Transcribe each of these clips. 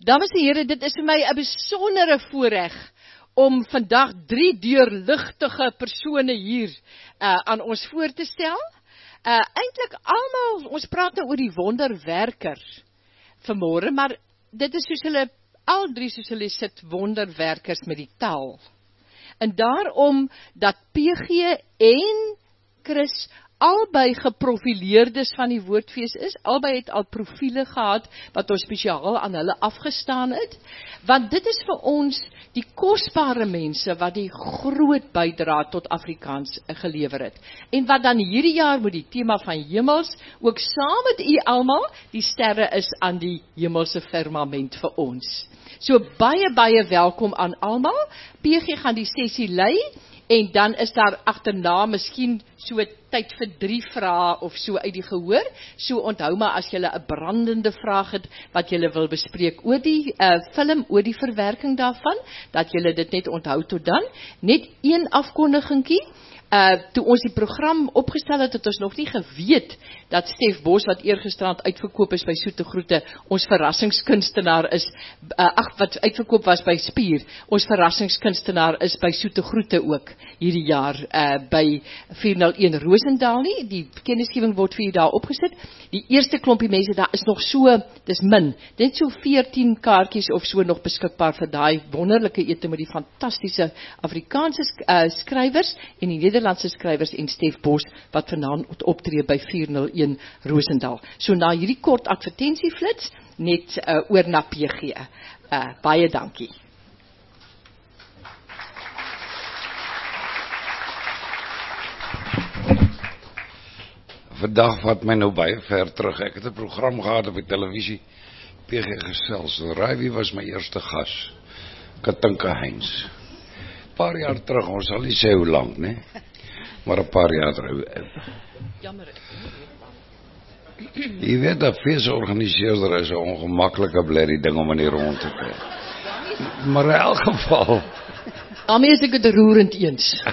Dames en heren, dit is vir my 'n besondere voorreg om vandag 3 deurligtige persone hier aan ons voor te stel. Eintlik almal, ons praat nou oor die wonderwerker vanmôre, maar dit is soos hulle, al 3 soos hulle sit, wonderwerkers met die taal. En daarom dat PG en Chris albei geprofileerdes van die woordfees is, albei het al profiele gehad, wat ons spesiaal aan hulle afgestaan het, want dit is vir ons die kosbare mense, wat die groot bydra tot Afrikaans gelewer het, en wat dan hierdie jaar met die tema van hemels, ook saam met u almal, die sterre is aan die hemelse firmament vir ons. So baie welkom aan almal. PG gaan die sessie lei, en dan is daar agterna miskien so tyd vir 3 vrae of so uit die gehoor. So onthou maar as julle 'n brandende vraag het wat julle wil bespreek oor die film, oor die verwerking daarvan, dat julle dit net onthou tot dan. Net een afkondigingkie. Toe ons die program opgestel het, het ons nog nie geweet dat Stef Bos, wat eergisterand uitverkoop is by Soete Groete, ons verrassingskunstenaar is, wat uitverkoop was by Spier, ons verrassingskunstenaar is by Soete Groete ook, hierdie jaar, by 401 Roosendaal nie, die kennisgewing word vir u daar opgesit. Die eerste klompie mense, daar is nog so, dis min, net so 14 kaartjies of so nog beskikbaar vir daai wonderlike ete met die fantastiese Afrikaanse skrywers en die Nederlandse skrywers en Stef Bos, wat vanaand optree by 401 Roosendaal. So na hierdie kort advertentieflits, net oor na PG. Baie dankie. Vandag vat my nou baie ver terug. Ek het 'n program gehad op die televisie, PG gesels. Raai wie was my eerste gas? Katinka Heinz. Paar jaar terug, ons sal nie sê hoe lank, nee? Maar 'n paar jaar terug. Jammer. Jy weet dat feesorganiseerder is 'n ongemaklike blerrie ding om in die rond te kry. Maar in elk geval. Daarmee is ek dit roerend eens.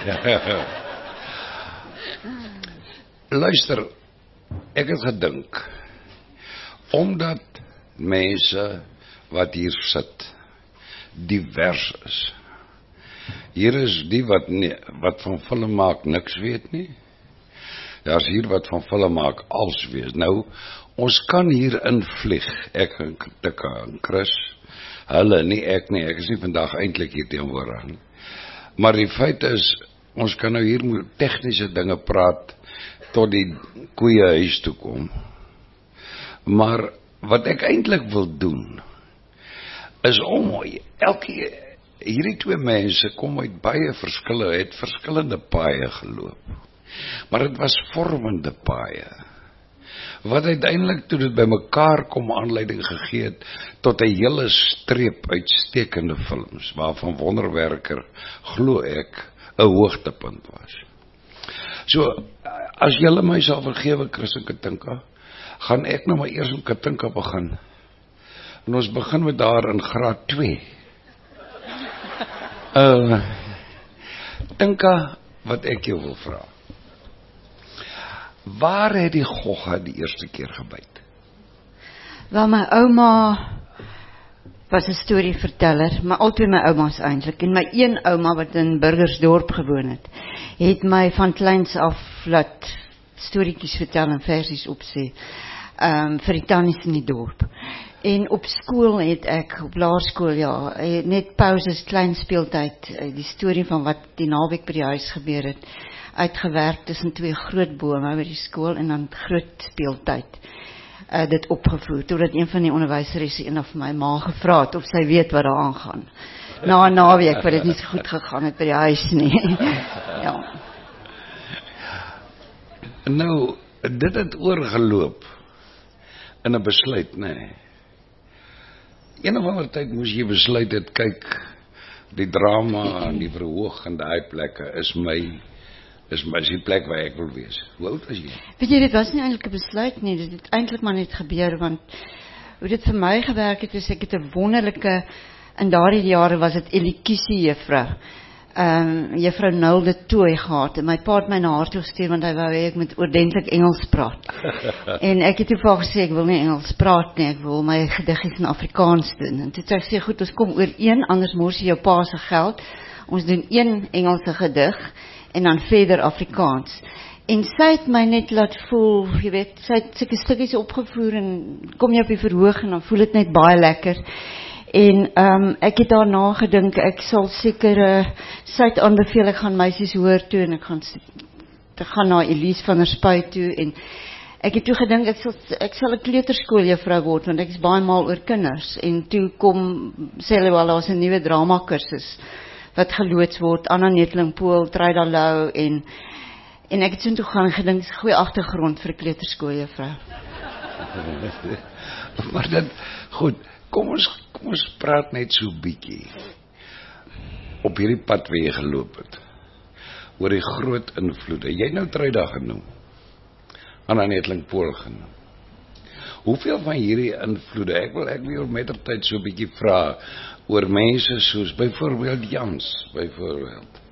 Luister, ek het gedink, omdat mense wat hier sit, divers is. Hier is die wat van film maak niks weet nie. Daar is hier wat van film maak alles weet. Nou, ons kan hier invlieg, ek en Katinka en Chris, hulle nie, ek is nie vandag eintlik hier teenwoordig nie. Maar die feit is, ons kan nou hier met tegniese dinge praat, tot die koeie huis toe kom. Maar wat ek eintlik wil doen, is om hierdie 2 mense kom uit baie het verskillende paaie geloop. Maar dit was vormende paaie. Wat uiteindelik toe dit by mekaar kom aanleiding gegee het tot 'n hele streep uitstekende films, waarvan Wonderwerker, glo ek, 'n hoogtepunt was. So, as julle my sal vergewe, Chris en Katinka, gaan ek nou maar eers met Katinka begin. En ons begin met daar in graad 2. Katinka, wat ek jou wil vra. Waar het die gogga die eerste keer gebyt? Wel, my ouma was 'n storieverteller, maar altyd my ouma's eintlik. En my een ouma wat in Burgersdorp gewoon het my van kleins af laat storieetjies vertel en versies opsê vir die tannies in die dorp. En op skool het ek, op laerskool, ja, net pauses, klein speeltyd, die storie van wat die naweek by die huis gebeur het, uitgewerk tussen 2 groot bome by die skool en dan groot speeltyd. Dit opgevoer, totdat een van die onderwyseresse eendag vir my ma gevra het of sy weet wat daar aangaan. Na 'n naweek wat dit nie so goed gegaan het by die huis nie. Ja. Nou, dit het oorgeloop in 'n besluit, nee. Een of ander tyd moes jy besluit het, kyk, die drama en die verhoog en daai plekke is die plek waar ek wil wees. Hoe oud was jy? Weet jy, dit was nie eintlik 'n besluit nie, dit het eintlik maar net gebeur, want hoe dit vir my gewerk het, is ek het 'n wonderlike, in daardie jare was dit elokusie juffrou, juffrou Nulde Tooi gehad en my pa het my na haar toe gestuur want hy wou hê ek moet ordentlik Engels praat. En ek het toe vir haar gesê ek wil nie Engels praat nie, ek wil my gediggies in Afrikaans doen. En toe het sy gesê goed, ons kom ooreen, anders mors jy jou pa se geld. Ons doen een Engelse gedig en dan verder Afrikaans. En sy het my net laat voel, jy weet, sy het sulke stukkies opgevoer en kom jy op die verhoog en dan voel dit net baie lekker. En ek het daarna gedink, ek sal seker, sy het aanbeveel, ek gaan meisies hoor toe en ek gaan na Elise van der Spuy toe en ek het toe gedink, ek sal 'n kleuterskooljuffrou word, want ek is baie mal oor kinders. En toe sê hulle wel, daar's 'n nuwe dramakursus wat geloods word, Anna Neteling-Pool, Tryda Lou en ek het toe gaan gedink, dis 'n goeie agtergrond vir 'n kleuterskooljuffrou. Maar dan, goed, kom ons praat net so bietjie op hierdie pad waar jy geloop het, oor die groot invloede. Jy het nou Tryda genoem, Anna Neteling-Pool genoem. Hoeveel van hierdie invloede, ek wil met op tyd so 'n bietjie vra oor mense soos byvoorbeeld Jans, byvoorbeeld.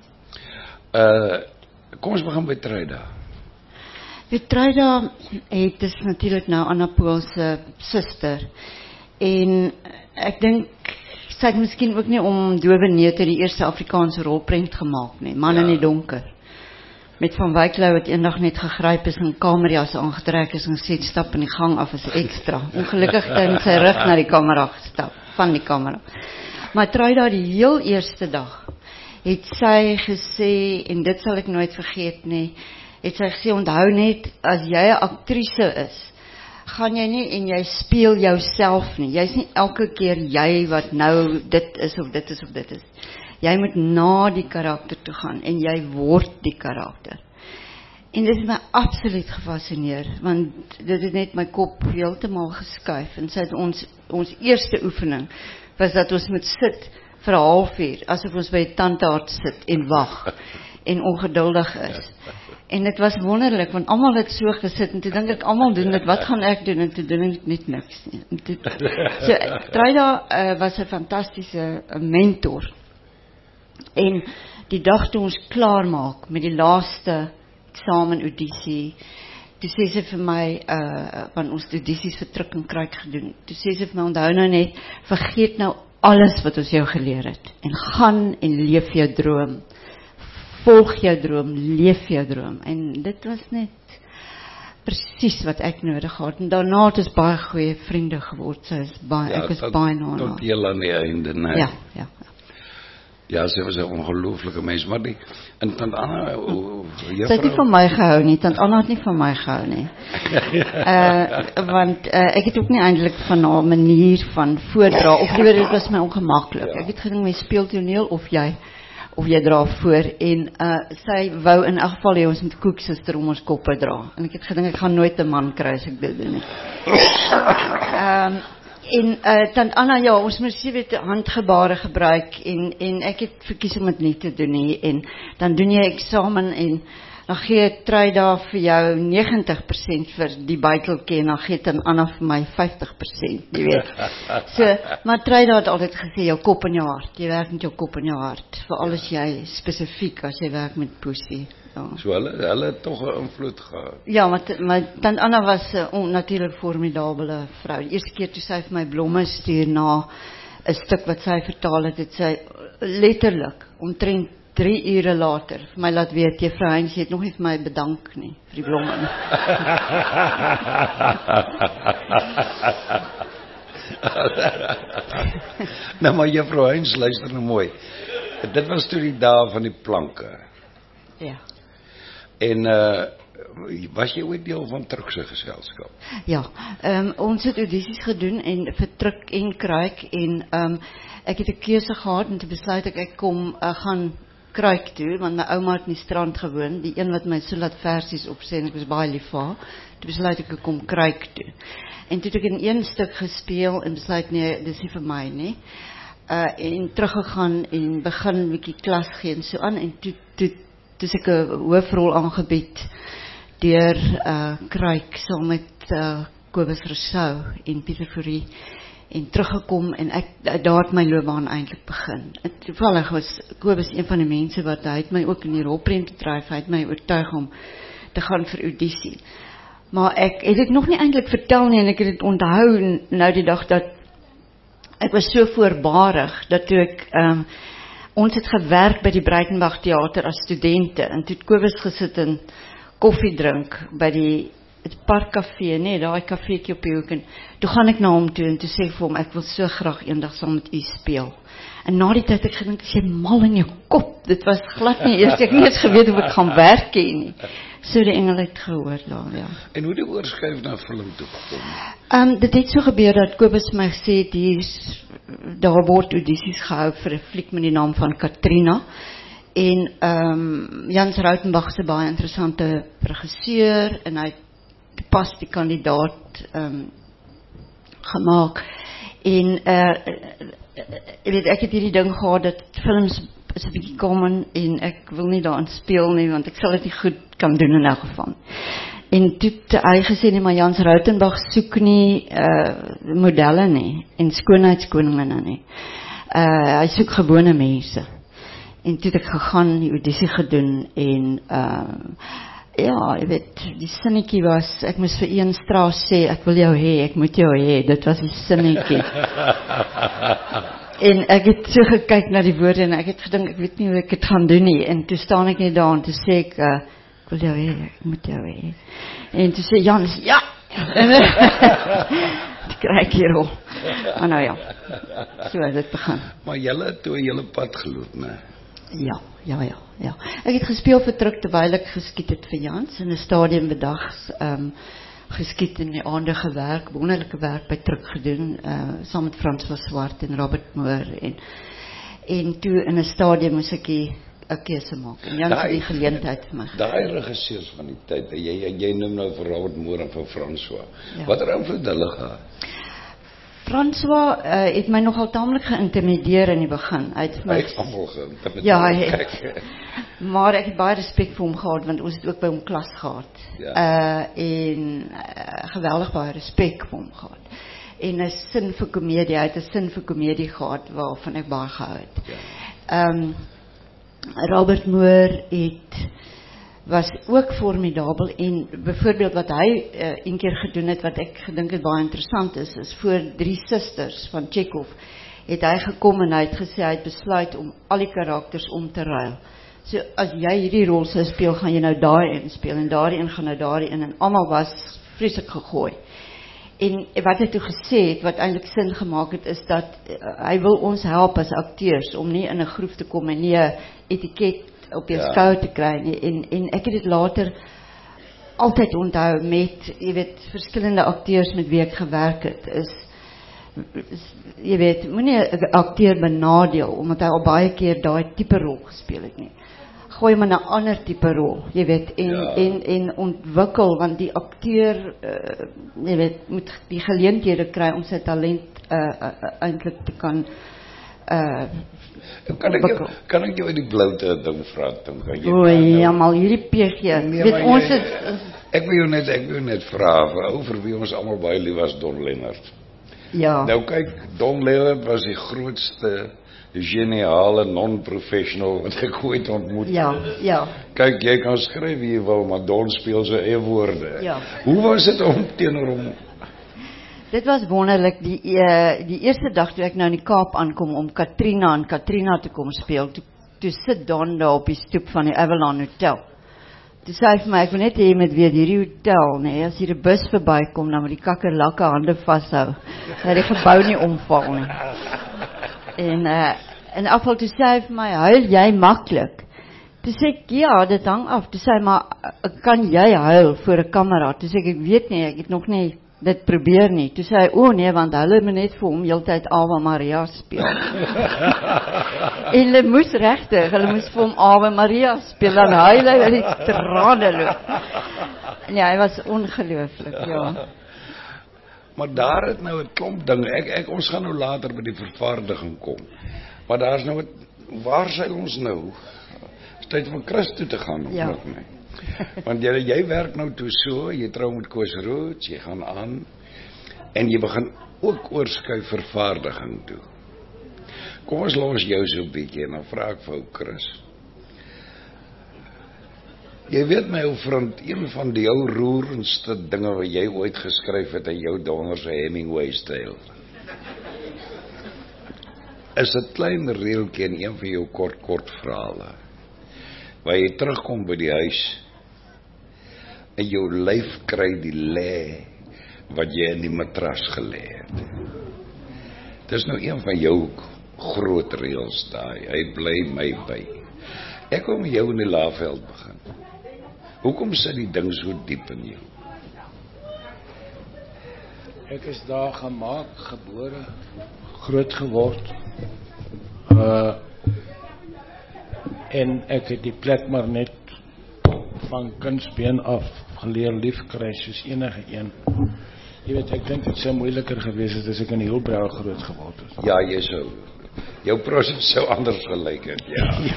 Kom ons begin by Tryda. Tryda is natuurlik nou Anna Pool se suster. En ek dink sy het miskien ook nie om Dowe Neute die eerste Afrikaanse rolprent gemaak nie, Man in die donker. Met Van Wyk Lou het eendag net gegryp is en kamerjas aangetrek is en gesê stap in die gang af as ekstra. Ongelukkig het sy rug na die kamera gestap, van die kamera. Maar Tryda die heel eerste dag het sy gesê, en dit sal ek nooit vergeet nie, het sy gesê, onthou net, as jy 'n aktrise is, gaan jy nie en jy speel jouself nie. Jy's nie elke keer jy wat nou dit is of dit is of dit is. Jy moet na die karakter toe gaan en jy word die karakter. En dit het my absoluut gefascineer, want dit het net my kop heeltemal geskuif. En sy het ons eerste oefening was dat ons moet sit vir 'n halfuur, asof ons by 'n tandarts sit en wag en ongeduldig is. En dit was wonderlik, want almal het so gesit, en toe dink ek, almal doen dit, wat gaan ek doen, en toe doen ek net niks nie. So, Tryda was 'n fantastiese mentor, en die dag toe ons klaar maak, met die laaste eksamen audisie, toe sê sy vir my, want ons audisies vir Tryk en Kruik gedoen, toe sê sy vir my, onthou nou net, vergeet nou alles wat ons jou geleer het, en gaan en leef jou droom. Volg jou droom, leef jou droom. En dit was net presies wat ek nodig gehad. En daarna het ons baie goeie vriende geword. Sy is baie, ek is baie na haar. Tot heel aan die einde, nee. Ja. Ja, sy was 'n ongelooflike mens, maar en Tant Anna, sy het nie van my gehou nie, Tant Anna het nie van my gehou nie. Want ek het ook nie eintlik van haar manier van voordra, of liewer dit was my ongemaklik. Ek het gedink, my speel toneel of jy dra voor, en sy wou in elk geval hê ons moet koeksuster om ons koppe dra, en ek het gedink, ek gaan nooit 'n man kry as ek dit doen nie. En Tant Anna, ja, ons moes weet handgebare gebruik, en ek het verkies om dit nie te doen nie, en dan doen jy eksamen, en dan gee Tryda vir jou 90% vir die buiteltjie, en dan gee Tant Anna vir my 50%, jy weet. So, maar Tryda het altyd gesê, jou kop en jou hart, jy werk met jou kop en jou hart, veral as jy spesifiek, as jy werk met poesie. Ja. So hulle het tog 'n invloed gehad. Ja, maar Tant Anna was 'n natuurlik formidabele vrou. Die eerste keer toe sy vir my blomme stuur na 'n stuk wat sy vertaal het sy letterlik omtrent 3 ure later vir my laat weet, juffrou Heinz het nog nie vir my bedank nie vir die blomme nie. Nou maar juffrou Heinz, luister nou mooi. Dit was toe die dae van die planke. Ja. En was jy ooit deel van Tryk se geselskap? Ja, ons het audisies gedoen en vir Tryk en Kruik, en ek het 'n keuse gehad en toe besluit ek kom gaan Kruik toe, want my ouma het in die strand gewoon, die een wat my so laat versies opsê, en ek was baie lief vir haar. Toe besluit ek kom Kruik toe. En toe het ek in een stuk gespeel en besluit, nee, dis nie vir my nie. En teruggegaan en begin 'n bietjie klas gee en so aan, en toe is ek 'n hoofrol aangebied deur Kruik saam met Kobus Rousseau en Pieter Fourie. en teruggekom en daar het my loopbaan eintlik begin. Toevallig was Kobus een van die mense wat hy het my ook in die rolprentbedryf, hy het my oortuig om te gaan vir audisie. Maar ek het dit nog nie eintlik vertel nie en ek het dit onthou nou die dag dat ek was so voorbarig dat toe ek ons het gewerk by die Breitenberg Theater as studente en toe het Kobus gesit en koffie drink by die parkcafé, nee, daai kafeetjie op die hoek en toe gaan ek na hom toe en toe sê ek vir hom, ek wil so graag eendag saam met u speel. En na die tyd ek gedink, ek sê mal in jou kop, dit was glad nie eers, ek nie eens geweet of ek gaan werk nie. So die engel het gehoor daar, ja. En hoe die oorskuif na film toe gekom? Dit het so gebeur dat Kobus my gesê het, daar word audisies gehou vir 'n fliek met die naam van Katrina. En Jans Rautenbach is 'n baie interessante regisseur en hy pas die kandidaat gemaak. En ek het hierdie ding gehad dat films is 'n bietjie common en ek wil nie daarin speel nie want ek sal dit nie goed kan doen in elk geval. En toe het hy gesê nee, maar Jans Rautenbach soek nie modelle nie en skoonheidskoninginne nie. Hy soek gewone mense. En toe het ek gegaan, die audisie gedoen en ja, jy weet, die sinnetjie was, ek moes vir Ian Strauss sê, ek wil jou hê, ek moet jou hê, dit was die sinnetjie. En ek het so gekyk na die woorde en ek het gedink, ek weet nie hoe ek het gaan doen nie. En toe staan ek net daar en toe sê ek wil jou hê, ek moet jou hê. En toe sê Jans, ja! Toe kry ek hier al. Maar nou ja, so het dit begin. Maar julle het toe 'n hele pad geloop, né? Ja. Ek het gespeel vir Truk terwyl ek geskiet het vir Jans in 'n stadium bedags geskiet in die aande gewerk, wonderlike werk by Truk gedoen, saam met François Swart en Robert Moore en toe in 'n stadium moes ek 'n keuse maak. En Jans het die geleentheid vir my gegee. Daai regisseurs van die tyd, jy noem nou vir Robert Moore en vir François. Ja. Watter invloed hulle gehad? François het my nogal taamlik geïntimideer in die begin. Hy het my almal geïntimideer. Ja, hy het. Maar ek het baie respek vir hom gehad want ons het ook by hom klas gehad. Ja. En geweldig baie respek vir hom gehad. En 'n sin vir komedie, hy het 'n sin vir komedie gehad waarvan ek baie gehou het. Ja. Robert Moore was ook formidabel en byvoorbeeld wat hy een keer gedoen het wat ek gedink het baie interessant is voor 3 Susters van Chekhov het hy gekom en hy het gesê hy het besluit om al die karakters om te ruil. So as jy hierdie rol sou speel, gaan jy nou daai in speel en daai in gaan nou daai in en almal was vreeslik gegooi. En wat hy toe gesê het, wat eintlik sin gemaak het, is dat hy wil ons help as akteurs om nie in 'n groef te kom en nie 'n etiket op jou skouer te kry nie. En ek het dit later altyd onthou met, jy weet, verskillende akteurs met wie ek gewerk het, jy weet, moenie 'n akteur benadeel, omdat hy al baie keer daai tipe rol gespeel het nie. Gooi maar 'n ander tipe rol, jy weet, en ontwikkel, want die akteur, jy weet, moet die geleenthede kry om sy talent eintlik te kan kan ek jou in die bloute ding vra? Ja, maar hierdie PG, weet ons het... Ek wil jou net vra, vir wie ons almal baie lief was, Don Lennard. Ja. Nou kyk, Don Lennard was die grootste geniale non-professional wat ek ooit ontmoet. Ja. Kyk, jy kan skryf wie jy wil, maar Don speel sy eie woorde. Ja. Hoe was dit om teenoor hom? Dit was wonderlik. Die eerste dag toe ek nou in die Kaap aankom om Katrina te kom speel, toe sit Don daar op die stoep van die Avalon Hotel. Toe sê hy vir my, ek wil net hê met weet hierdie hotel, nee, as hier 'n bus verbykom, dan moet die kakkerlakke hande vashou. Dat die gebou nie omval nie. En afval toe sê hy vir my, huil jy maklik? Toe sê ek, ja, dit hang af. Toe sê hy, maar kan jy huil voor 'n kamera? Toe sê ek weet nie, ek het nog nie dit probeer nie. Toe sê hy, nee, want hulle moet net vir hom heeltyd Ave Maria speel. En hulle moes regtig, hulle moes vir hom Ave Maria speel, dan huil hy uit die trane loop. Ja, hy was ongelooflik, ja. Maar daar het nou 'n klomp dinge, ons gaan nou later by die vervaardiging kom, maar daar is nou, waar sy ons nou? Is tyd om Christus toe te gaan, of nog nie? Want jy werk nou toe so, jy trou met Koos Roots, jy gaan aan, en jy begin ook oorskuif vervaardiging toe. Kom ons los jou so 'n bietjie en dan vra ek vir ou Chris. Jy weet my ou vriend, een van die ou roerendste dinge wat jy ooit geskryf het in jou donderse Hemingway-styl, is 'n klein reeltjie in een van jou kort verhale, waar jy terugkom by die huis en jou lyf kry die lê wat jy in die matras gelê het. Dis nou een van jou groot reels daai, hy bly my by. Ek wil met jou in die Laagveld begin. Hoekom sit die ding so diep in jou? Ek is daar gemaak, gebore, groot geword. En ek het die plek maar net van kindsbeen af geleer liefkry soos enige een. Jy weet, ek dink dit sou moeiliker gewees het as ek in Hielbrau groot geword het. Ja, jy sou. Jou proses sou anders gelyk het, ja.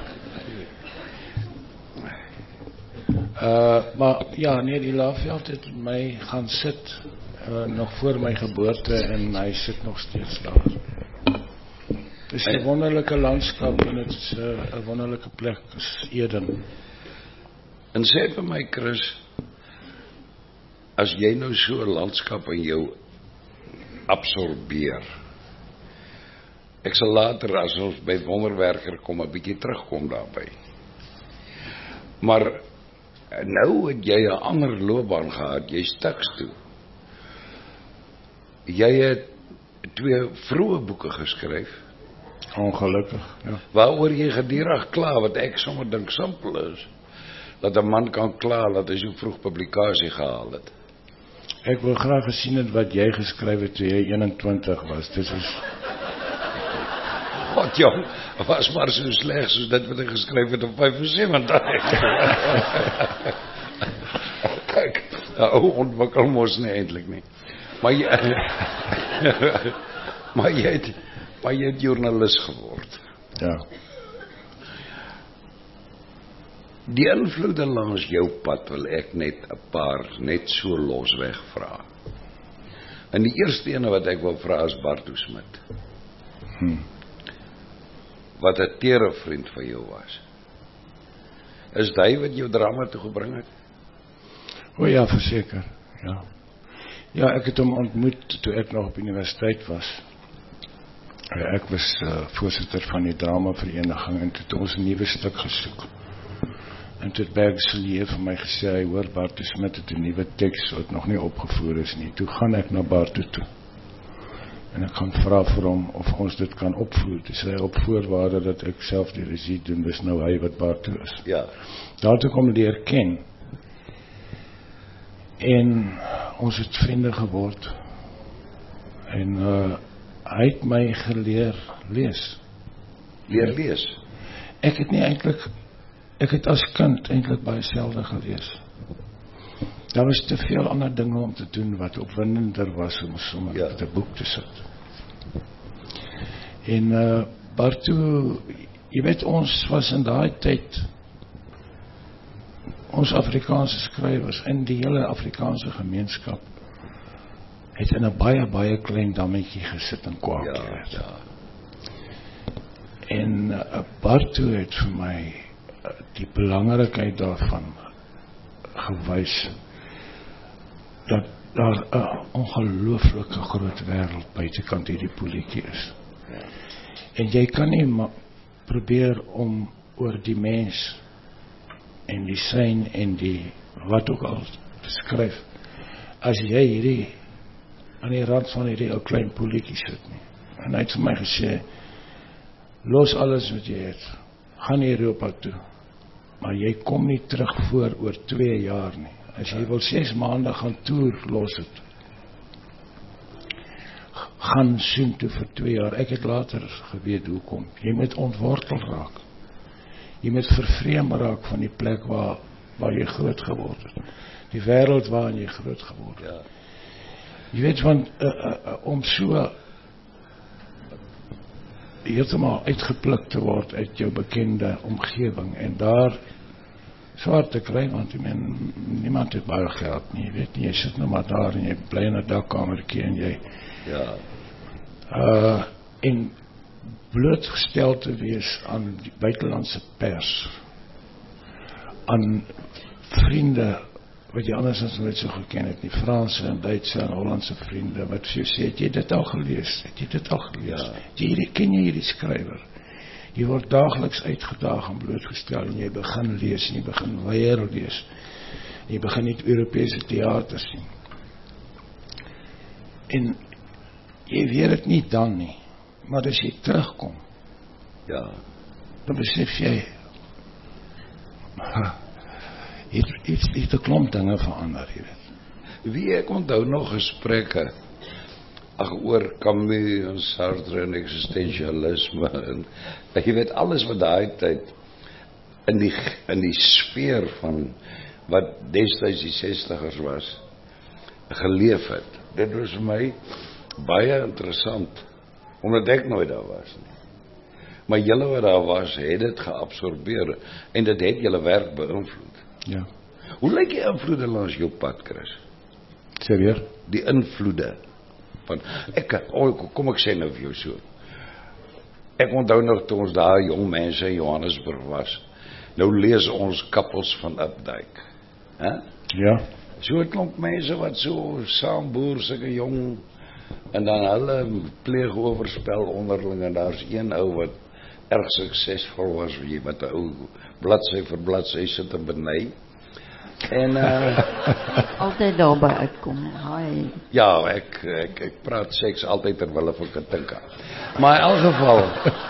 Maar ja, nee, die Laagveld het my gaan sit nog voor my geboorte en hy sit nog steeds daar. Het is 'n wonderlike landskap en het is 'n wonderlike plek, is Eden. En sê vir my Chris, as jy nou so 'n landskap in jou absorbeer, ek sal later as ons by Wonderwerker kom 'n bietjie terugkom daarby. Maar nou het jy 'n ander loopbaan gehad, jy's Tuks toe. Jy het 2 vroeë boeke geskryf. Ongelukkig, ja. Waaroor jy gedurig kla, wat ek sommer dink simpel is, dat 'n man kan kla dat hy so vroeg publikasie gehaal het. Ek wil graag gesien het wat jy geskryf het toe jy 21 was. Dit is God jong, was maar so sleg soos dit wat ek geskryf het op 75. Kyk, ou ontwikkel mos nie eintlik nie. Maar jy het joernalis geword. ja. Die invloede langs jou pad wil ek net 'n paar net so losweg vra. En die eerste ene wat ek wil vra is Bartu Smit. Wat 'n tere vriend van jou was. Is hy wat jou drama toe gebring het? O ja, verseker. Ja. Ja, ek het hom ontmoet toe ek nog op universiteit was. Ek was voorsitter van die dramavereniging en toe het ons 'n nuwe stuk gesoek. En toe het Bergselier vir my gesê, hy hoor Bartu Smit het 'n nuwe teks wat nog nie opgevoer is nie. Toe gaan ek na Bartu toe. En ek gaan vra vir hom of ons dit kan opvoer. Dis hy op voorwaarde dat ek self die regie doen, dis nou hy wat Bartu is. Ja. Daartoe kom die erken. En ons het vriende geword. En hy het my geleer lees. Leer lees. Ek het as kind eintlik baie selde gelees. Daar was te veel ander dinge om te doen wat opwindender was om sommer met 'n boek te sit. En Bartu, jy weet, ons was in daai tyd, ons Afrikaanse skrywers in die hele Afrikaanse gemeenskap het in 'n baie klein dammetjie gesit en kwaad geword. Ja. En Bartu het vir my die belangrikheid daarvan gewys dat daar 'n ongelooflike groot wêreld buitekant hierdie politie is. En jy kan nie probeer om oor die mens en die sein en die wat ook al skryf as jy hierdie aan die rand van hierdie ou klein politie sit nie. En hy het vir my gesê, los alles wat jy het, gaan Europa toe, maar jy kom nie terug voor oor 2 jaar nie. As jy wil 6 maande gaan toer, los het. Gaan soen toe vir 2 jaar. Ek het later geweet hoekom. Jy moet ontwortel raak. Jy moet vervreem raak van die plek waar jy groot geword het. Die wêreld waarin jy groot geword het. Ja. Jy weet, want om so heeltemal uitgepluk te word uit jou bekende omgewing en daar swaar te kry, want niemand het baie geld nie, weet nie, jy sit nou maar daar en jy bly in 'n dakkamertjie en jy en blootgestel te wees aan die buitelandse pers, aan vriende wat jy andersins nooit so geken het nie, Franse en Duitse en Hollandse vriende, wat vir jou sê, het jy dit al gelees? Ken jy hierdie skrywer? Jy word daagliks uitgedaag en blootgestel en jy begin lees en jy begin weier lees. En jy begin nie Europese theater sien. En jy weet het nie dan nie, maar as jy terugkom, dan besef jy, het 'n klomp dinge verander, jy weet. Wie ek onthou nog gesprekke oor Camus en Sartre en existentialisme en jy weet alles wat daai tyd in die sfeer van wat destyds die 60ers was geleef het. Dit was vir my baie interessant omdat ek nooit daar was nie. Maar julle wat daar was, het dit geabsorbeer en dit het julle werk beïnvloed. Ja. Hoe lyk die invloede langs jou pad, Chris? Sê weer? Die invloede van kom ek sê nou vir jou so. Ek onthou nog toe ons daar jong mense in Johannesburg was. Nou lees ons Kappels van Updike. Ja. So 'n klomp mense wat so saam boer, sulke jong, en dan hulle pleeg oorspel onderling en daar's een ou wat erg suksesvol was, wat 'n ou bladsy vir bladsy sit en beny. En altyd daarby uitkom. Ja, ek praat seks altyd terwyl van Katinka. Maar in elk geval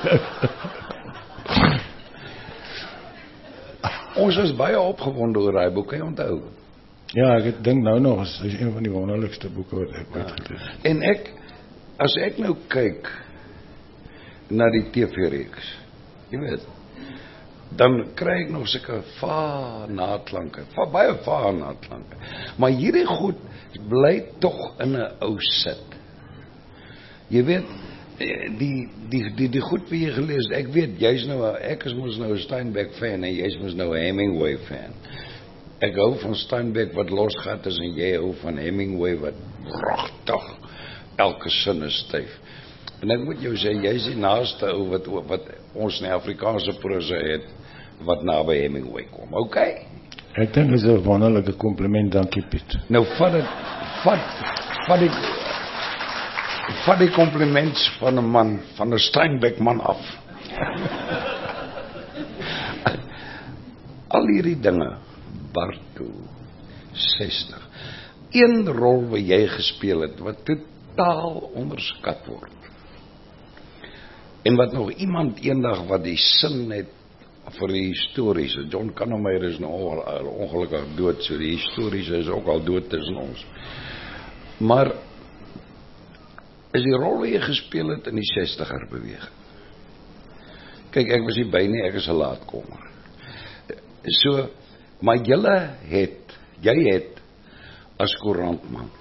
ons is baie opgewonde oor daai boek, jy onthou. Ja, ek dink nou nog, is een van die wonderlikste boeke wat ek ooit gelees het. En as ek nou kyk na die TV-reeks, jy weet, dan kry ek nog sulke naatlanke, baie naatlanke. Maar hierdie goed bly tog in 'n ou sit. Jy weet, die goed wat jy gelees, ek weet, ek is mos nou 'n Steinbeck fan en jy's mos nou 'n Hemingway fan. Ek hou van Steinbeck wat losgat is en jy hou van Hemingway wat pragtig, elke sin is styf. En ek moet jou sê, jy is die naaste ou wat ons in die Afrikaanse prosa het, wat naby Hemingway kom, okay? Ek dink dit is 'n wonderlike kompliment, dankie Piet. Nou vat die kompliments van 'n man, van 'n Steinbeck man af. Al hierdie dinge, Barto, 60, een rol wat jy gespeel het, wat totaal onderskat word. En wat nog iemand eendag wat die sin het vir die historiese, John Kannemeyer is nou ongelukkig dood, so die historiese is ook al dood tussen ons. Maar is die rol wat jy gespeel het in die 60er beweging. Kyk, ek was nie by nie, ek is 'n laatkomer. So, maar jy het as koerantman,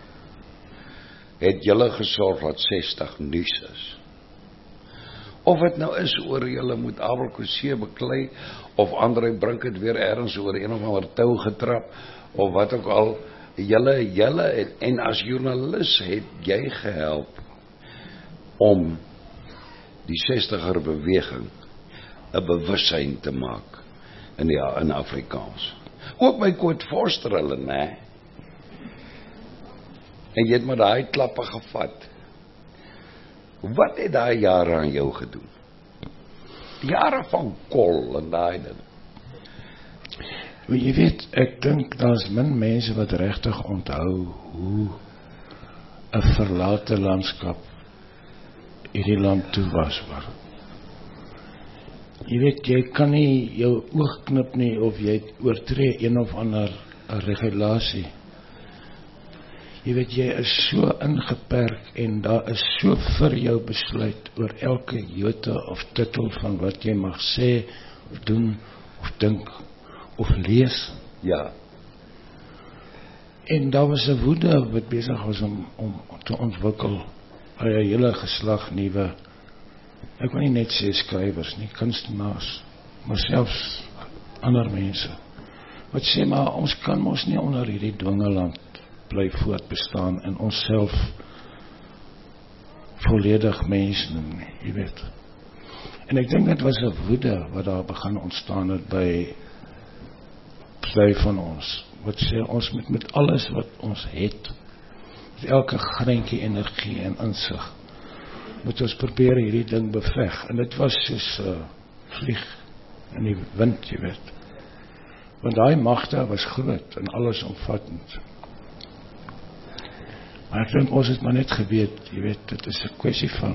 het julle gesorg dat 60 nuus is. Of het nou is oor julle moet Abel Coetzee beklei, of André Brink het weer ergens oor een of ander tou getrap, of wat ook al, julle het, en as joernalis het jy gehelp om die 60er beweging 'n bewussyn te maak in Afrikaans. Ook by Koet Forster hulle, né? En jy het maar daai klappe gevat. Wat het daai jare aan jou gedoen? Die jare van Kol en daai ding. Jy weet, ek dink daar's min mense wat regtig onthou hoe 'n verlate landskap hierdie land toe was. Jy weet, jy kan nie jou oog knip nie of jy oortree een of ander regulasie. Jy weet, jy is so ingeperk en daar is so vir jou besluit oor elke jota of titel van wat jy mag sê, of doen, of dink, of lees. Ja. En daar was 'n woede wat besig was om te ontwikkel by 'n hele geslag nuwe, ek wil nie net sê skrywers nie, kunstenaars, maar selfs ander mense. wat sê maar ons kan mos nie onder hierdie dwingeland bly voortbestaan en onsself volledig mens noem nie, jy weet. En ek dink dit was 'n woede wat daar begin ontstaan het by van ons, wat sê ons met alles wat ons het, met elke greintjie energie en insig, moet ons probeer hierdie ding beveg, en dit was soos vlieg in die wind, jy weet, want daai magte was groot en alles omvattend. Maar ek dink ons het maar net geweet, jy weet, dit is 'n kwessie van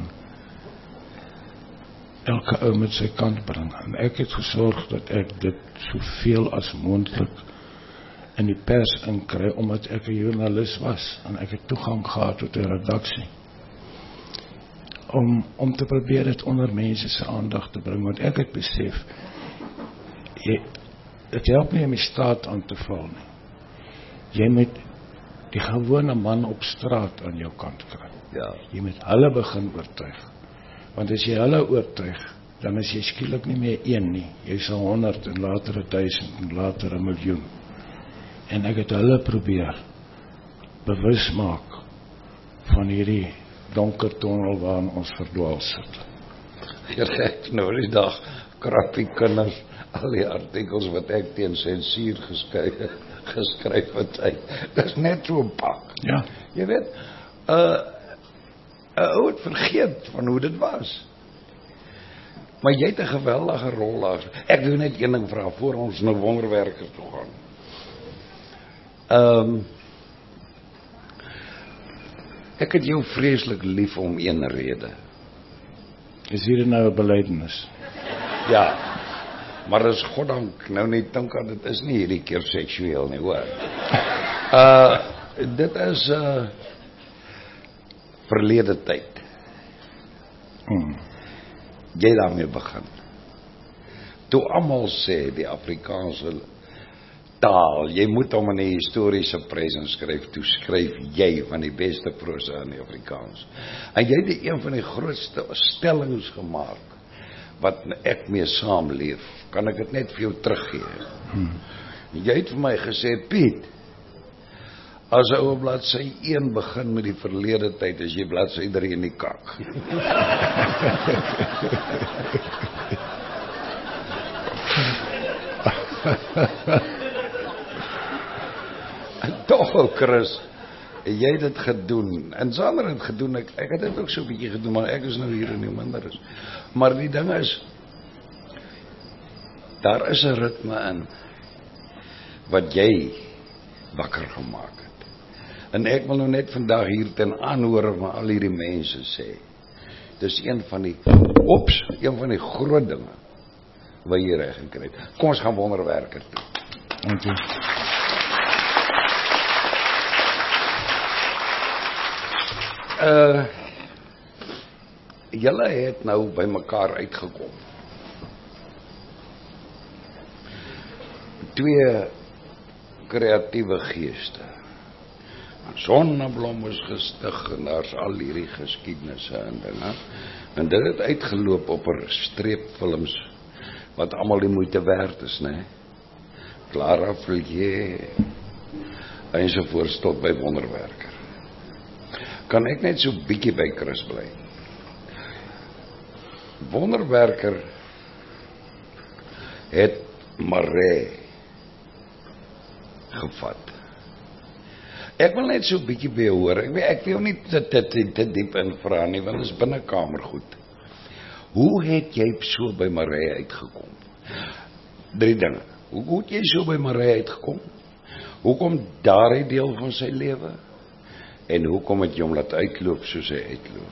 elke ou met sy kant bring, en ek het gesorg dat ek dit soveel as moontlik in die pers inkry, omdat ek 'n joernalis was, en ek het toegang gehad tot 'n redaksie, om te probeer dit onder mense se aandag te bring, want ek het besef, dit help nie om die staat aan te val nie. Jy moet die gewone man op straat aan jou kant kry. Ja. Jy moet hulle begin oortuig. Want as jy hulle oortuig, dan is jy skielik nie meer een nie. Jy sal 100 en later 1000 en later 1 miljoen. En ek het hulle probeer bewus maak van hierdie donker tonnel waarin ons verdwaal sit. Ek nou die dag krappie kinders, al die artikels wat ek teen sensuur geskryf het, dit is net so 'n pak. Ja. Jy weet, 'n ou het vergeet van hoe dit was. Maar jy het 'n geweldige rol daar. Ek wil net een ding vra voor ons nou wonderwerkers toe gaan. Ek het jou vreeslik lief om een rede. Is hier nou 'n belydenis? Ja, maar as goddank nou net dink aan dit is nie hierdie keer seksueel nie, hoor. Dit is verlede tyd. Jy daarmee begin. Toe almal sê die Afrikaanse taal, jy moet hom in 'n historiese presens skryf, toe skryf jy van die beste prosa in die Afrikaans. En jy het een van die grootste stellings gemaak wat ek mee saamleef. Kan ek dit net vir jou teruggee? Jy het vir my gesê, Piet, as ou op bladsy 1 begin met die verlede tyd, is jy bladsy 3 in die kak. En toch ook, Chris, jy het dit gedoen, en Sander het gedoen, ek het dit ook so 'n bietjie gedoen, maar ek is nou hier in die minderes. Maar die ding is, daar is 'n ritme in, wat jy wakker gemaak het. En ek wil nou net vandag hier ten aanhoor van al hierdie mense sê, dis een van die groot dinge, wat jy reg gekry het. Kom ons gaan wonderwerker toe. Dankie. Julle het nou by mekaar uitgekom. 2 kreatiewe geeste. Sonneblom is gestig en daar's al hierdie geskiedenisse en dinge. En dit het uitgeloop op 'n streepfilms wat almal die moeite werd is, né? Clara Villiers ensovoorts tot by wonderwerker. Kan ek net so bietjie by Chris bly? Wonderwerker het Maree gevat. Ek wil net so bietjie by jou hoor. Ek wil nie te diep in vra nie, want dit is binnekamer goed. Hoe het jy so by Maree uitgekom? 3 dinge. Hoe het jy so by Maree uitgekom? Hoekom daardie deel van sy lewe? En hoekom het jy hom laat uitloop soos hy uitloop?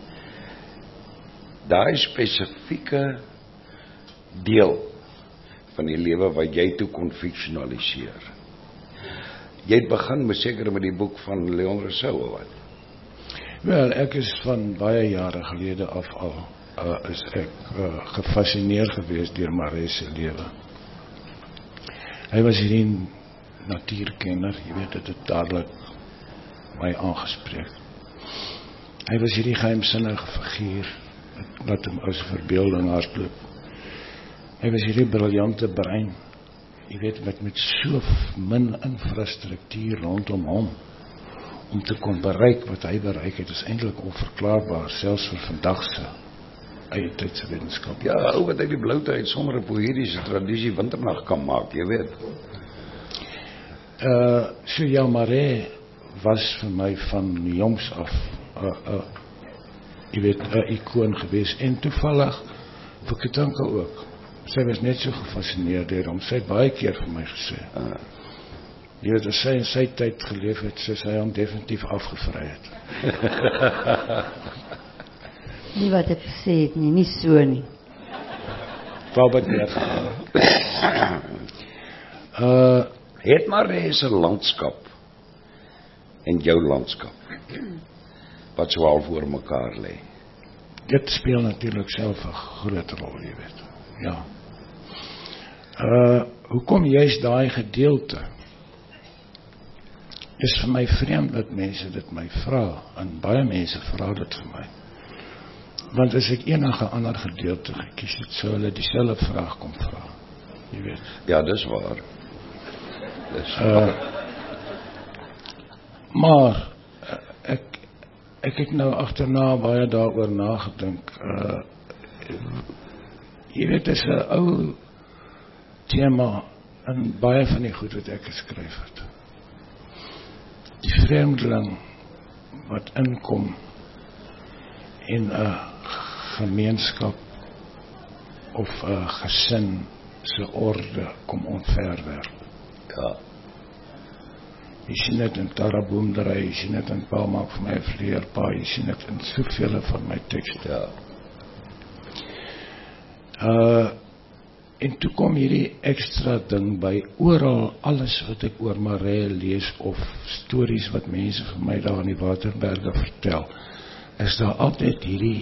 Daai spesifieke deel van die lewe wat jy toe kon fictionaliseer. Jy het begin met die boek van Leon Rousseau of wat? Wel, ek is van baie jare gelede af al is ek gefascineerd geweest deur Maree se lewe. Hy was hierdie natuurkenner, jy weet, dit het dadelik my aangespreek. Hy was hierdie geheimsinnige figuur, wat hom as verbeelding hardloop. Hy was hierdie briljante brein, jy weet, met so min infrastruktuur rondom hom, om te kon bereik wat hy bereik het, is eintlik onverklaarbaar, selfs vir vandagse eie tydse wetenskap. Ja, ou wat uit die bloute uit sonder 'n poëtiese tradisie winternag kan maak, jy weet. So ja, Maree was vir my van jongs af, jy weet, 'n ikoon gewees, en toevallig, vir Katanka ook. Sy was net so gefascineerd deur hom. Sy het baie keer vir my gesê, jy weet, as sy in sy tyd geleef het, soos hy hom definitief afgevry het. Nie wat ek gesê het nie so nie. Wat meer Het Maree se landskap en jou landskap wat so half voor mekaar lê. Dit speel natuurlik self 'n groot rol, jy weet. Ja. Hoekom juist daai gedeelte? Dis vir my vreemd dat mense dit my vra, en baie mense vra dit vir my. Want as ek enige ander gedeelte gekies het, sou hulle dieselfde vraag kom vra. Jy weet. Ja, dis waar. Maar ek het nou agterna baie daaroor nagedink. Jy weet, dit is 'n ou tema in baie van die goed wat ek geskryf het. Die vreemdeling wat inkom in 'n gemeenskap of 'n gesin se orde kom omverwerp. Ja. Jy sien dit in Taraboomdraai, jy sien dit in Pa maak vir my 'n vleerpa, jy sien dit in soveel van my tekste. Ja. En toe kom hierdie ekstra ding by oral, alles wat ek oor Maree lees, of stories wat mense vir my daar in die Waterberge vertel, is daar altyd hierdie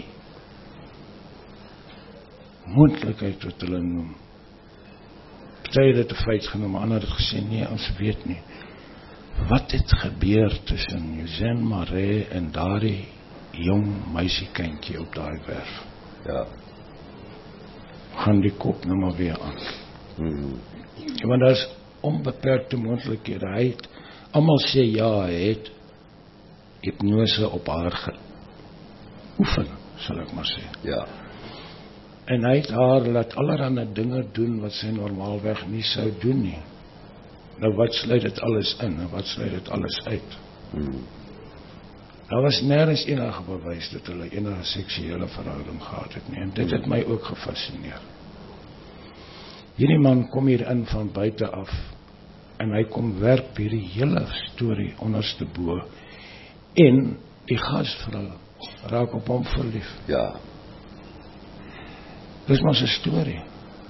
moontlikheid wat hulle noem. Party het dit 'n feit genoem, ander het gesê, nee, ons weet nie. Wat het gebeur tussen Eugène Maree en daardie jong meisiekindjie op daai werf? Ja. Gaan die kop nou maar weer aan. Want daar is onbeperkte moontlikhede. Hy het, almal sê ja, hy het hipnose op haar geoefen, sal ek maar sê. Ja. En hy het haar laat allerhande dinge doen wat sy normaalweg nie sou doen nie. Nou wat sluit dit alles in en wat sluit dit alles uit? Daar was nergens enige bewys dat hulle enige seksuele verhouding gehad het nie, en dit het my ook gefascineer. Hierdie man kom hier in van buite af, en hy kom werp hierdie hele storie onderste bo, en die gasvrou raak op hom verlief. Ja. Dis maar 'n storie.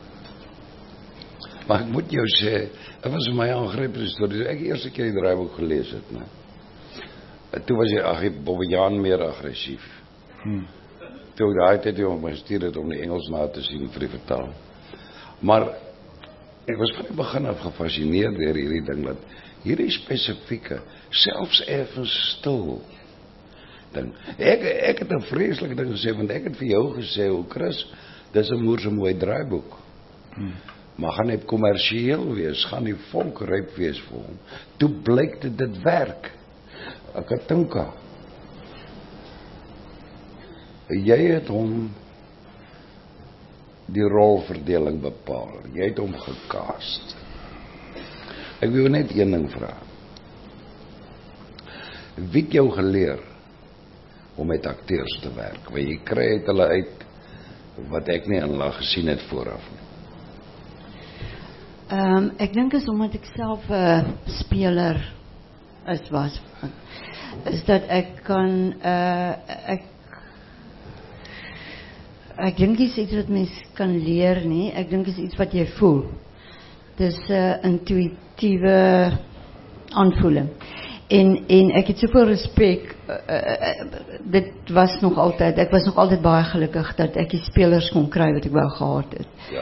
Maar ek moet jou sê, dit was vir my 'n aangrypende storie. Ek eerste keer die draaiboek gelees het, né? Toe was hy Bobbejaan meer aggressief. Toe daai tyd hom gestuur het om die Engels na te sien vir die vertaal. Maar ek was van die begin af gefascineerd deur hierdie ding, dat hierdie spesifieke, selfs effens stil ding. Ek het 'n vreeslike ding gesê, want ek het vir jou gesê, hoe Chris, dis 'n moer so mooi draaiboek. Maar gaan hy kommersieel wees, gaan die volk ryp wees vir hom. Toe blyk dit werk. Katanka. Jy het hom die rolverdeling bepaal. Jy het hom gecast. Ek wil net een ding vra. Wie het jou geleer om met akteurs te werk? Want jy kry uit hulle uit wat ek nie in hulle gesien het vooraf nie. Ek dink is omdat ek self 'n speler was, is dat ek kan ek dink dis iets wat mens kan leer nie, ek dink is iets wat jy voel. Dis 'n intuïtiewe aanvoeling. En ek het soveel respek, dit was nog altyd, ek was nog altyd baie gelukkig dat ek die spelers kon kry wat ek wou gehad het. Ja.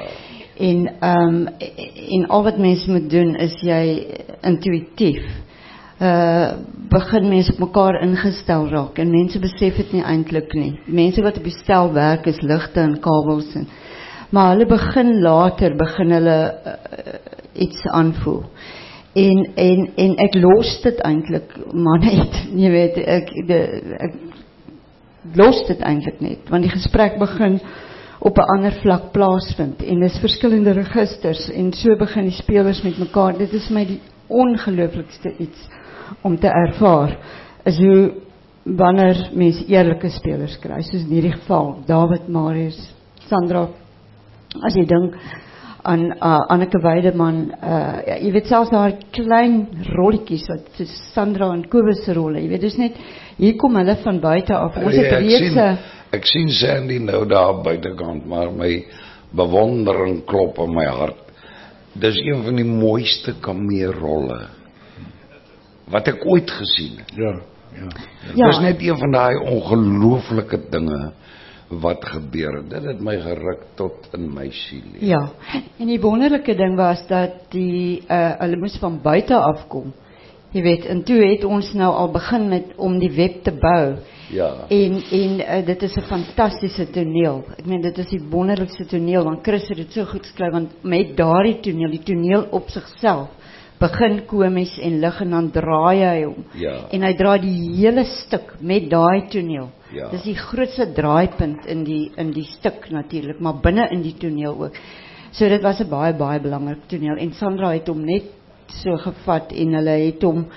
En al wat mense moet doen is jy intuïtief begin mense op mekaar ingestel raak, en mense besef dit nie eintlik nie. Mense wat op die stel werk is ligte en kabels, maar hulle begin later, iets aanvoel. En ek los dit eintlik maar net, jy weet, ek los dit eintlik net, want die gesprek begin op 'n ander vlak plaasvind en dis verskillende registers en so begin die spelers met mekaar. Dit is my die ongelooflikste iets om te ervaar, is hoe wanneer mense eerlike spelers kry, soos in hierdie geval David, Marius, Sandra, as jy dink aan Anneke Weideman, jy weet selfs daar klein rolletjies wat soos Sandra en Kobus se rolle, jy weet, dis net hier kom hulle van buite af. Ons het reeds ek sien Sandy nou daar buitekant, maar my bewondering klop in my hart. Dis een van die mooiste kameerrolle wat ek ooit gesien het. Ja. Dis net een van daai ongelooflike dinge wat gebeur het. Dit het my geruk tot in my siel. Ja, en die wonderlike ding was dat hulle moes van buite afkom. Jy weet, en toe het ons nou al begin met om die web te bou. Ja. En dit is 'n fantastiese toneel. Ek meen dit is die wonderlikste toneel, want Chris het dit so goed geskryf, want met daardie toneel, die toneel op sigself begin komies en lig en dan draai hy hom. Ja. En hy draai die hele stuk met daai toneel. Ja. Dis die grootste draaipunt in die stuk natuurlik, maar binne in die toneel ook. So dit was 'n baie belangrike toneel en Sandra het hom net so gevat en hulle het hom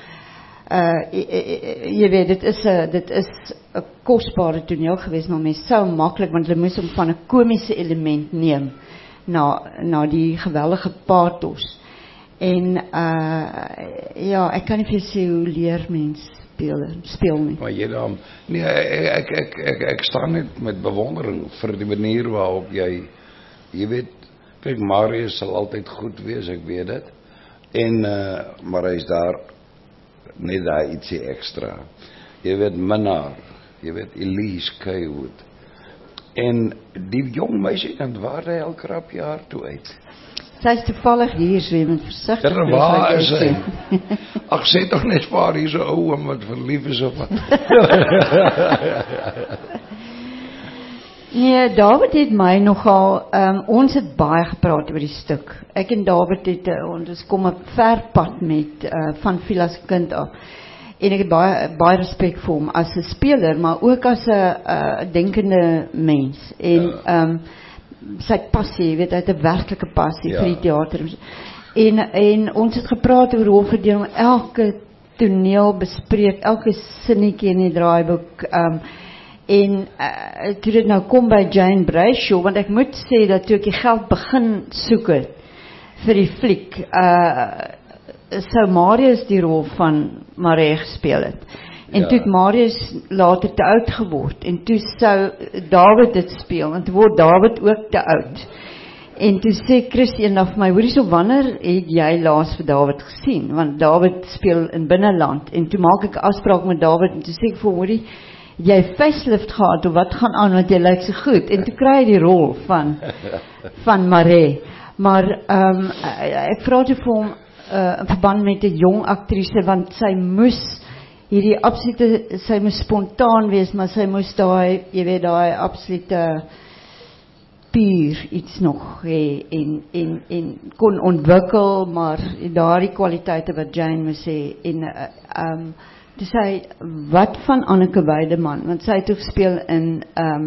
jy weet, dit is 'n kosbare toneel geweest, maar mens sou maklik, want hulle moes hom van 'n komiese element neem na die geweldige pathos. En ja, ek kan nie vir jou sê hoe leer mens speel nie. Maar jy dan, nee, ek staan net met bewondering vir die manier waarop jy weet, kyk, Marius sal altyd goed wees, ek weet dit. En maar hy is daar net daar ietsie ekstra. Jy weet Minnaar, jy weet Elise Kaywood. En die jong meisie kan waar hy elke krap jaar toe uit. Sy is toevallig hier, so jy moet versigtig wees. Waar is hy? Ag, sê toch net spaar hier so ou om wat verlief is of wat. Nee, David het my nogal, ons het baie gepraat oor die stuk. Ek en David het, ons kom 'n ver pad met van Vilas kind af. En ek het baie respek vir hom as 'n speler, maar ook as 'n denkende mens. En sy passie, weet, hy het 'n werklike passie vir die teater. En ons het gepraat oor rolverdeling, elke toneel bespreek, elke sinnetjie in die draaiboek. En toe dit nou kom by Jane Brayshaw, want ek moet sê dat toe ek die geld begin soek het vir die fliek, sou Marius die rol van Maree gespeel het. En toe het Marius later te oud geword, en toe sou David dit speel, en toe word David ook te oud. En toe sê Chris eendag vir my, hoorie, so wanneer het jy laas vir David gesien? Want David speel in binneland, en toe maak ek 'n afspraak met David, en toe sê ek vir hoorie, jy facelift gehad, of wat gaan aan, want jy lyk so goed, en toe kry hy die rol van Maree. Maar ek vra toe vir hom in verband met 'n jong aktrise, want sy moes hierdie absolute, sy moes spontaan wees, maar sy moes daai, jy weet, daai absolute puur iets nog hê, en kon ontwikkel, maar daardie kwaliteite wat Jane moes hê, en toe sê hy, wat van Anneke Weideman, want sy het ook gespeel in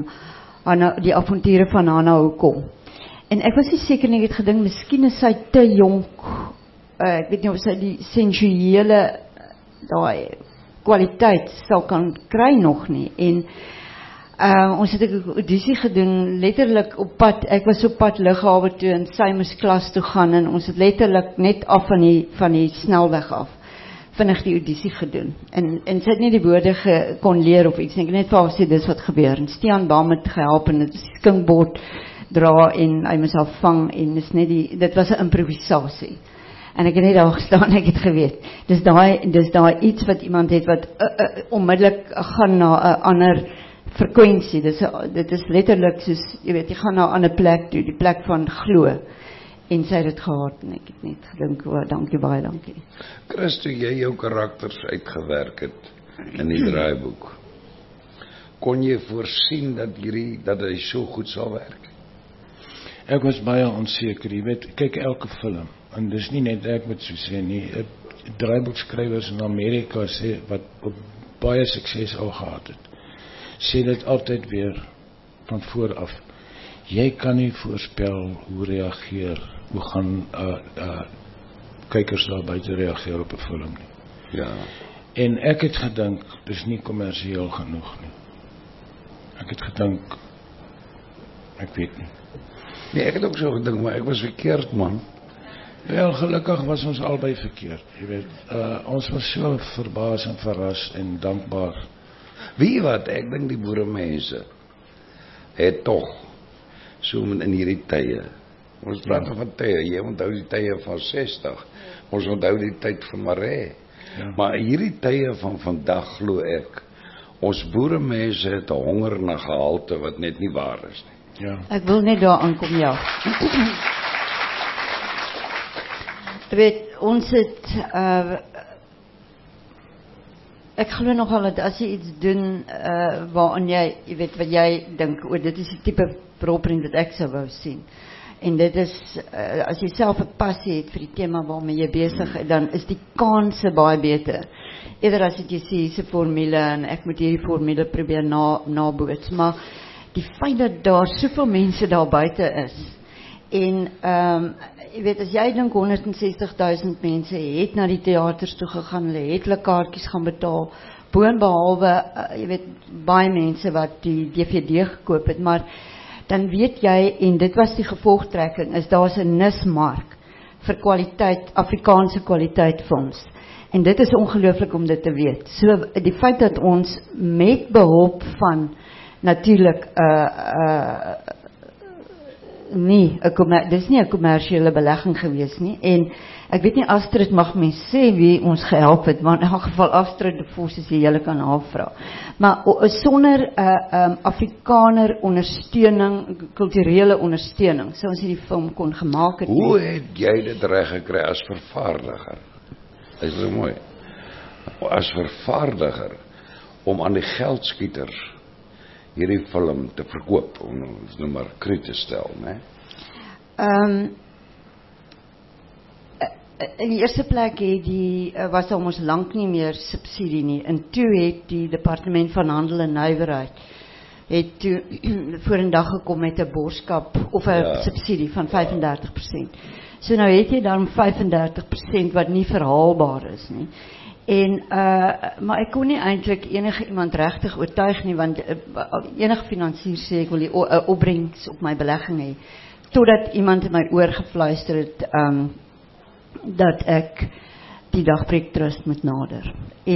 die avonture van Hannah Hokom. En ek was nie seker nie, ek het gedink, miskien is sy te jonk, ek weet nie of sy die sensuele daai kwaliteit sal kan kry nog nie. En ons het 'n audisie gedoen, letterlik op pad, ek was op pad lughawe toe en sy moes klas toe gaan, en ons het letterlik net af van die snelweg af vinnig die audisie gedoen. En sy het nie die woorde kon leer of iets, net vir haar sê, dis wat gebeur. En Stian Bam het gehelp, en dit is die skinkbord dra, en hy moes haar vang, en dit was 'n improvisasie. En ek het net daar gestaan, ek het geweet, dis daai iets wat iemand het, wat onmiddellik gaan na 'n ander frekwensie, dit is letterlik soos, jy weet, jy gaan na 'n ander plek toe, die plek van glo, en sy het dit gehad, en ek het net gedink, dankie, baie dankie. Chris, toe jy jou karakters uitgewerk het in die draaiboek, kon jy voorsien dat hy so goed sal werk? Ek was baie onseker, jy weet, kyk elke film, en dis nie net ek wat so sê nie, draaiboekskrywers in Amerika sê, wat op baie sukses al gehad het, sê dit altyd weer van vooraf. Jy kan nie voorspel hoe gaan kykers daar buite reageer op 'n film nie. Ja. En ek het gedink, dis nie kommersieel genoeg nie. Ek het gedink, ek weet nie. Nee, ek het ook so gedink, maar ek was verkeerd, man. Wel, gelukkig was ons albei verkeerd. Jy weet, ons was so verbaas en verras en dankbaar. Weet jy wat, ek dink die boeremense het tog so in hierdie tye. Ons praat van tye, jy onthou die tye van 60. Ons onthou die tyd van Maree. Ja. Maar hierdie tye van vandag glo ek, ons boeremense het 'n honger na gehalte wat net nie waar is nie. Ja. Ek wil net daar aankom, ja. Jy weet, ons het ek glo nogal dat as jy iets doen waarin jy weet wat jy dink, dit is die tipe beroeping wat ek sou wou sien. En dit is, as jy self 'n passie het vir die tema waarmee jy besig is, dan is die kanse baie beter. Eerder as jy sê, hier's 'n formule en ek moet hierdie formule probeer naboots. Maar die feit dat daar soveel mense daar buite is, en jy weet, as jy dink 160.000 mense het na die teaters toe gegaan, hulle het hulle kaartjies gaan betaal, boonbehalwe, jy weet, baie mense wat die DVD gekoop het, maar dan weet jy, en dit was die gevolgtrekking, is daar's 'n nismark vir kwaliteit, Afrikaanse kwaliteit films. En dit is ongelooflik om dit te weet. So die feit dat ons met behulp van natuurlik dis nie 'n kommersiële belegging gewees nie. En ek weet nie, Astrid mag mens sê wie ons gehelp het, maar in elk geval Astrid de Vos is wie julle kan navra. Maar sonder Afrikaner ondersteuning, kulturele ondersteuning, sou ons hierdie film kon gemaak het. Hoe het jy dit reg gekry as vervaardiger? Dit is so mooi. As vervaardiger om aan die geldskieters hierdie film te verkoop, om ons nou maar kry te stel, né? In die eerste plek was daar ons lank nie meer subsidie nie. En toe het die Departement van Handel en Nywerheid het toe vorendag gekom met 'n borgskap of 'n subsidie van 35%. So nou het jy dan 35% wat nie verhaalbaar is nie. En maar ek kon nie eintlik enige iemand regtig oortuig nie, want enige finansier sê ek wil die opbrengs op my belegging hê, totdat iemand in my oor gefluister het dat ek die Dagbreek Trust moet nader.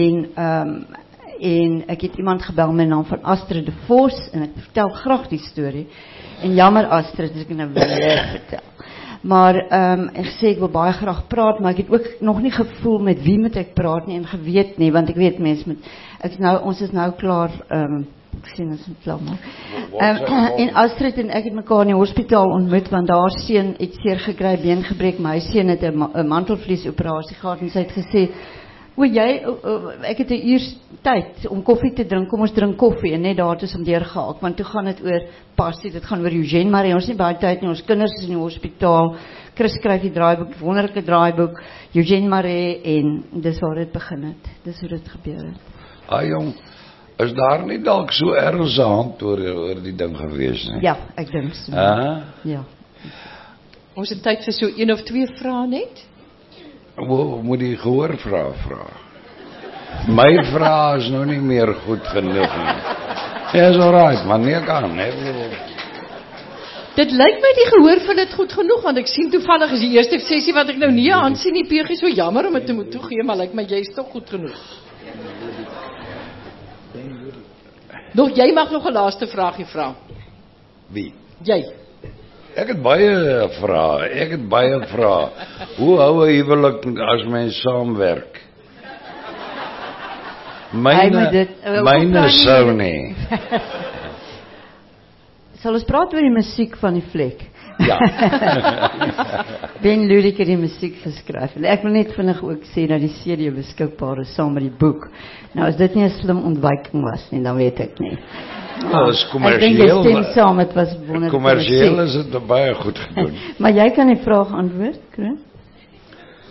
En ek het iemand gebel met die naam van Astrid de Vos en ek vertel graag die storie. En jammer Astrid, as ek nou weer vertel. Maar ek sê ek wil baie graag praat, maar ek het ook nog nie gevoel met wie moet ek praat nie en geweet nie, want ek weet mense met ons is nou klaar ek sien ons moet klaar maak. En Astrid en ek het mekaar in die hospitaal ontmoet, want daar seun het seer gekry, been gebreek, my seun het 'n mantelvliesoperasie gehad en sy het gesê, ek het 'n uur tyd om koffie te drink, kom ons drink koffie, en net daar is om deurgehaak, want toe gaan dit oor passie, dit gaan oor Eugène Maree, ons nie baie tyd nie, ons kinders is in die hospitaal, Chris skryf die draaiboek, wonderlike draaiboek, Eugène Maree, en dis waar dit begin het, dis hoe dit gebeur het. Jong, is daar nie dalk so ergens 'n hand oor die ding gewees nie? Ja, ek dink so. Ja. Ons het tyd vir so 1 of 2 vrae net. Moet die gehoor vra. My vraag is nou nie meer goed genoeg nie. Ja, is alright, maar nee kan, nee. Dit lyk my die gehoor van dit goed genoeg, want ek sien toevallig is die eerste sessie wat ek nou nie aansien nie, Pegie, so jammer om dit te moet toegee, maar lyk my jy is tog goed genoeg. Jy mag nog 'n laaste vraagie vra. Wie? Jy. Ek het baie vrae. Hoe hou 'n huwelik as mens saamwerk? Myne sou nie. Sal ons praat oor die musiek van die fliek? Ja. Ben Ludik het die musiek geskryf. En ek wil net vinnig ook sê dat die CD beskikbaar is saam met die boek. Nou as dit nie 'n slim ontwyking was nie, dan weet ek nie. Nou, is ek dink jy stem saam, het was wonderlik. Kommersieel is dit baie goed gedoen. Maar jy kan die vraag antwoord, Chris?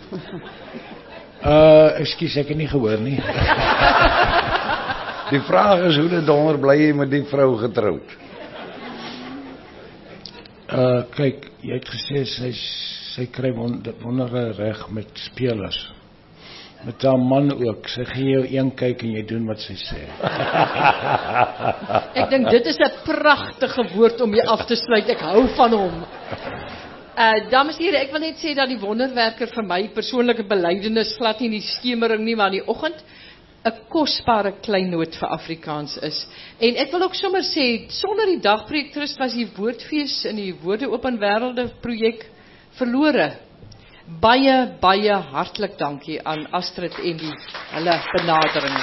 Ekskuus, ek het nie gehoor nie. Die vraag is hoe dit donder bly jy met die vrou getroud? Kyk, jy het gesê sy kry wondere reg met spelers. Met haar man ook. Sy gee jou een kyk en jy doen wat sy sê. Ek dink dit is 'n pragtige woord om hier af te sluit. Ek hou van hom. Dames en here, ek wil net sê dat die wonderwerker vir my persoonlike belydenis glad nie in die skemering nie, maar in die oggend 'n kosbare kleinoot vir Afrikaans is. En ek wil ook sommer sê, sonder die Dagpreek Trust was die Woordfees in die Woorde Open Wêrelde projek verlore. Baie hartlik dankie aan Astrid en hulle benadering.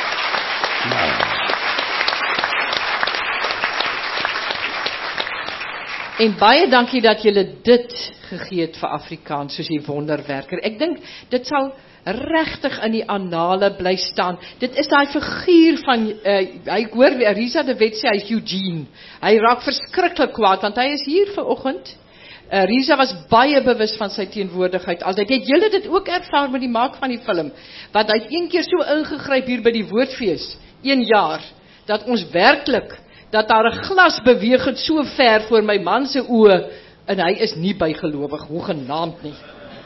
En baie dankie dat julle dit gegee het vir Afrikaans soos die wonderwerker. Ek dink dit sal regtig in die annale bly staan. Dit is daai figuur van ek hoor Risa de Wet sê hy is Eugene. Hy raak verskriklik kwaad want hy is hier vanoggend. Risa was baie bewus van sy teenwoordigheid. Altyd het julle dit ook ervaar met die maak van die film, want hy het een keer so ingegryp hier by die Woordfees, 1 jaar, dat ons werklik, dat daar 'n glas beweeg het so ver voor my man se oë, en hy is nie bygelowig, hoegenaamd nie.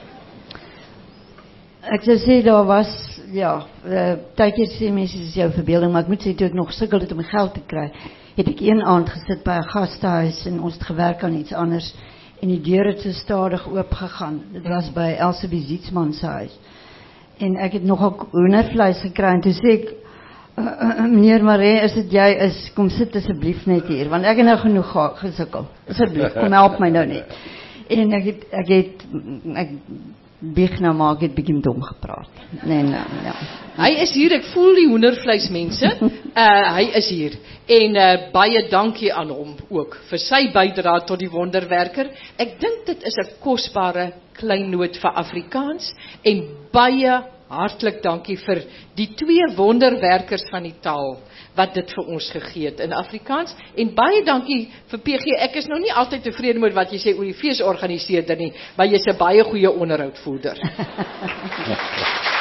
Ek sou sê daar was, ja, tydjie sê mense is jou verbeelding, maar ek moet sê toe ek nog sukkel het om geld te kry, het ek een aand gesit by 'n gastehuis en ons het gewerk aan iets anders. En die deur het so stadig oopgegaan. Dit was by Elsabie Zietsman se huis. En ek het nogal hoendervleis gekry en toe sê ek, meneer Maree, is dit jy is, kom sit asseblief net hier, want ek het nou genoeg gesukkel. Asseblief, kom help my nou net. En ek bieg nou maar, ek het bietjie dom gepraat. Nee, ja. Hy is hier, ek voel die hoendervleis mense. Hy is hier. En baie dankie aan hom ook vir sy bydrae tot die wonderwerker. Ek dink dit is 'n kosbare kleinoot vir Afrikaans en baie hartlik dankie vir die 2 wonderwerkers van die taal wat dit vir ons gegee het in Afrikaans. En baie dankie vir PG. Ek is nou nie altyd tevrede met wat jy sê oor die feesorganiseerder nie, maar jy's 'n baie goeie onderhoudvoerder.